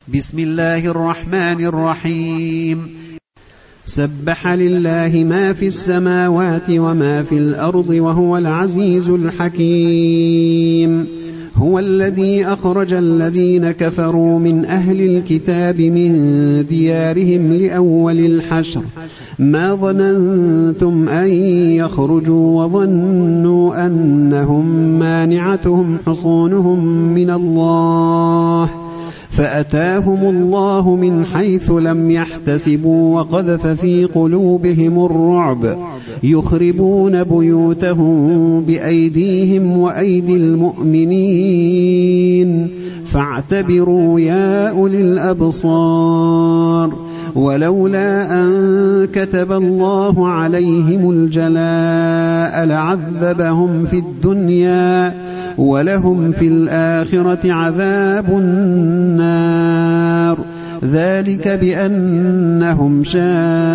بسم الله الرحمن الرحيم. سبح لله ما في السماوات وما في الأرض وهو العزيز الحكيم. هو الذي أخرج الذين كفروا من أهل الكتاب من ديارهم لأول الحشر ما ظننتم أن يخرجوا وظنوا أنهم مانعتهم حصونهم من الله فأتاهم الله من حيث لم يحتسبوا وقذف في قلوبهم الرعب يخربون بيوتهم بأيديهم وأيدي المؤمنين فاعتبروا يا أولي الأبصار. ولولا أن كتب الله عليهم الجلاء لعذبهم في الدنيا ولهم في الآخرة عذاب النار ذلك بأنهم شاقوا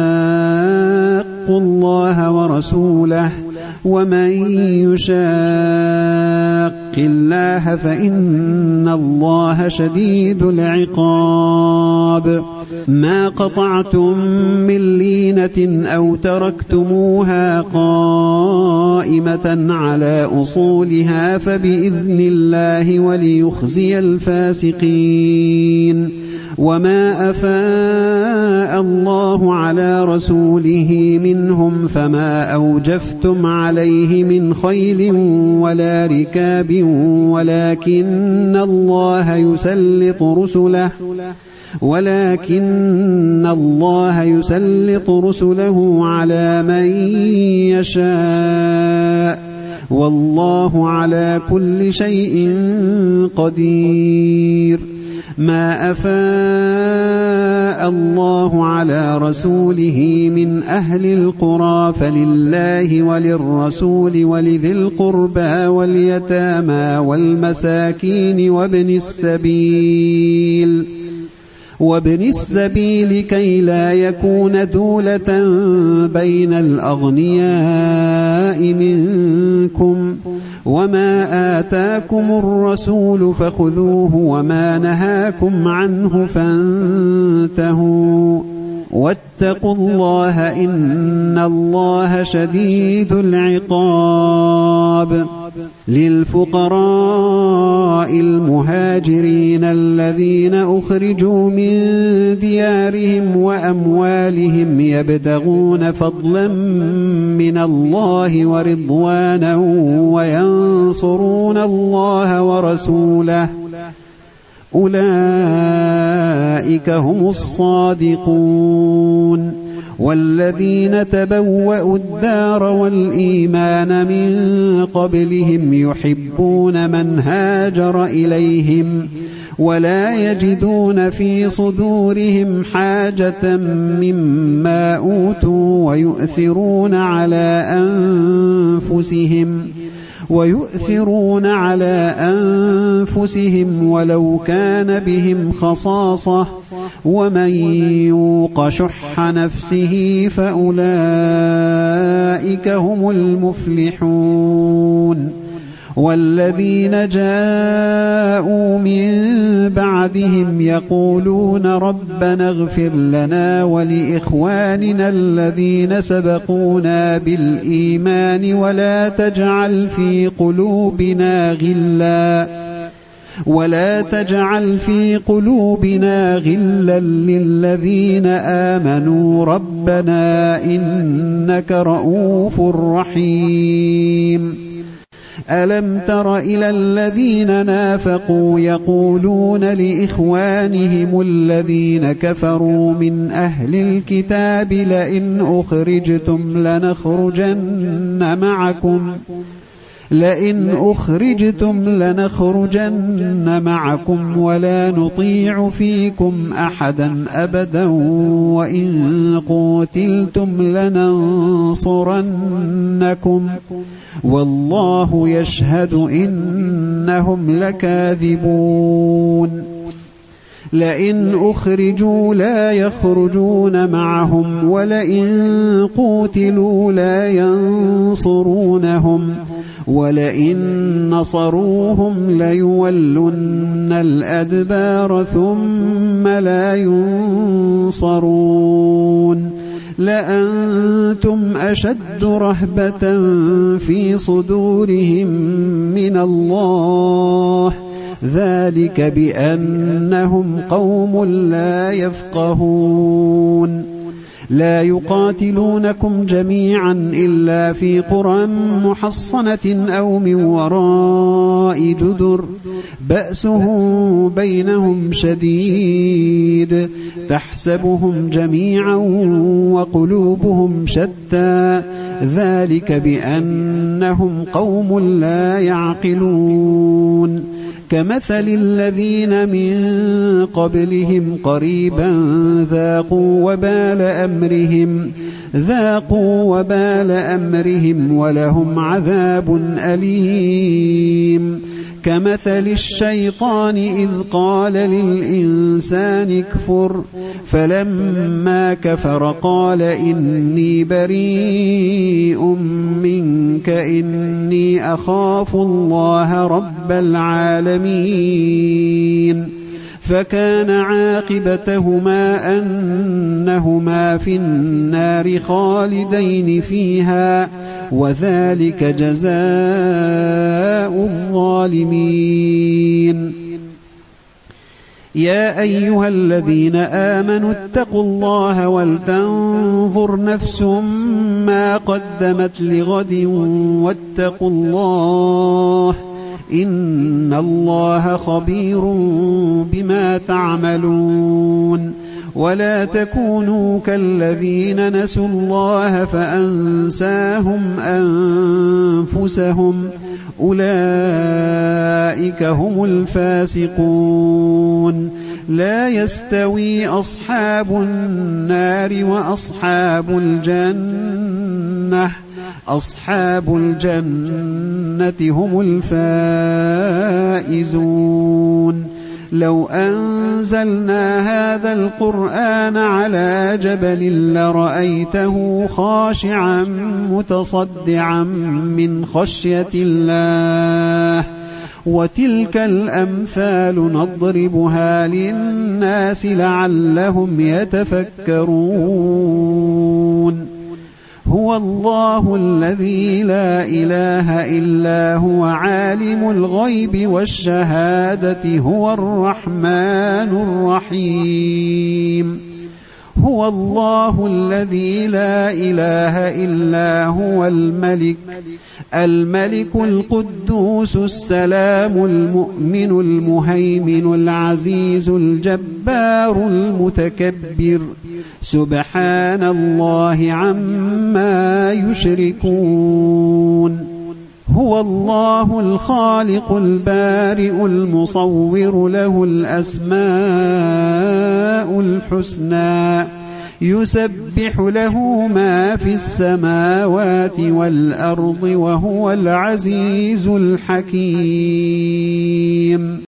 الله ورسوله ومن يشاق الله فإن الله شديد العقاب. ما قطعتم من لينة أو تركتموها قائمة على أصولها فبإذن الله وليخزي الفاسقين. وما أفاء الله على رسوله منهم فما أوجفتم عليه من خيل ولا ركاب ولكن الله يسلط رسله على من يشاء والله على كل شيء قدير. ما أفاء الله على رسوله من أهل القرى فلله وللرسول ولذي القربى واليتامى والمساكين وابن السبيل كي لا يكون دولة بين الأغنياء منكم. وما آتاكم الرسول فخذوه وما نهاكم عنه فانتهوا واتقوا الله إن الله شديد العقاب. للفقراء المهاجرين الذين أخرجوا من ديارهم وأموالهم يبتغون فضلا من الله ورضوانا وينصرون الله ورسوله أولئك هم الصادقون. والذين تبوأوا الدار والإيمان من قبلهم يحبون من هاجر إليهم ولا يجدون في صدورهم حاجة مما أوتوا ويؤثرون على أنفسهم ولو كان بهم خصاصة ومن يوق شح نفسه فأولئك هم المفلحون. والذين جاءوا من بعدهم يقولون ربنا اغفر لنا ولإخواننا الذين سبقونا بالإيمان ولا تجعل في قلوبنا غلا للذين آمنوا ربنا إنك رؤوف رحيم. ألم تر إلى الذين نافقوا يقولون لإخوانهم الذين كفروا من أهل الكتاب لئن أخرجتم لنخرجن معكم ولا نطيع فيكم أحدا أبدا وإن قوتلتم لننصرنكم والله يشهد إنهم لكاذبون. لئن أخرجوا لا يخرجون معهم ولئن قوتلوا لا ينصرونهم ولئن نصروهم ليولن الأدبار ثم لا ينصرون لأنتم أشد رهبة في صدورهم من الله ذلك بأنهم قوم لا يفقهون لا يقاتلونكم جميعا إلا في قرى محصنة أو من وراء جدر بأسهم بينهم شديد تحسبهم جميعا وقلوبهم شتى ذلك بأنهم قوم لا يعقلون كمثل الذين من قبلهم قريبا ذاقوا وبال أمرهم ولهم عذاب أليم كمثل الشيطان إذ قال للإنسان اكفر فلما كفر قال إني بريء منك إني أخاف الله رب العالمين فكان عاقبتهما أنهما في النار خالدين فيها وذلك جزاء الظالمين يا أيها الذين آمنوا اتقوا الله ولتنظر نفس ما قدمت لغد واتقوا الله إن الله خبير بما تعملون ولا تكونوا كالذين نسوا الله فأنساهم أنفسهم أولئك هم الفاسقون لا يستوي أصحاب النار وأصحاب الجنة أصحاب الجنة هم الفائزون لو أنزلنا هذا القرآن على جبل لرأيته خاشعا متصدعا من خشية الله وتلك الأمثال نضربها للناس لعلهم يتفكرون هو الله الذي لا إله إلا هو عالم الغيب والشهادة هو الرحمن الرحيم هو الله الذي لا إله إلا هو الملك القدوس السلام المؤمن المهيمن العزيز الجبار المتكبر سبحان الله عما يشركون هو الله الخالق البارئ المصور له الأسماء الحسنى يسبح له ما في السماوات والأرض وهو العزيز الحكيم